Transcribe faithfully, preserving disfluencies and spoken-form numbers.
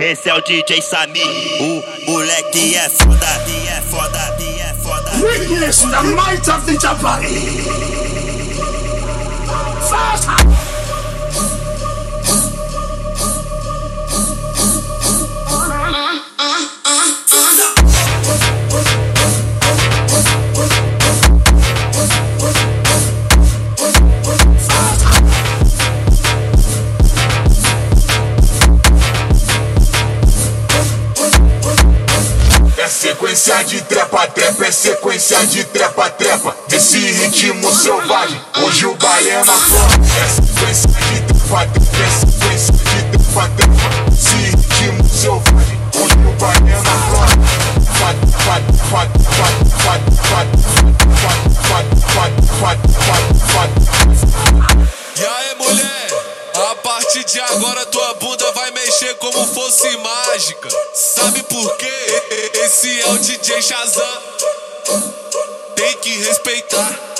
Esse é o D J Samir, o moleque é foda, é foda, é foda. Witness the might of the Jabari. Fast. Sequência de trepa-trepa, é sequência de trepa-trepa. Esse ritmo selvagem, hoje o baiano aflora. É sequência de trepa-trepa, é sequência de trepa-trepa. Esse ritmo selvagem, hoje o baiano aflora. E aí, mulher? A partir de agora tua bunda vai mexer como fosse mágica. Sabe por quê? Esse é o D J Shazam. Tem que respeitar.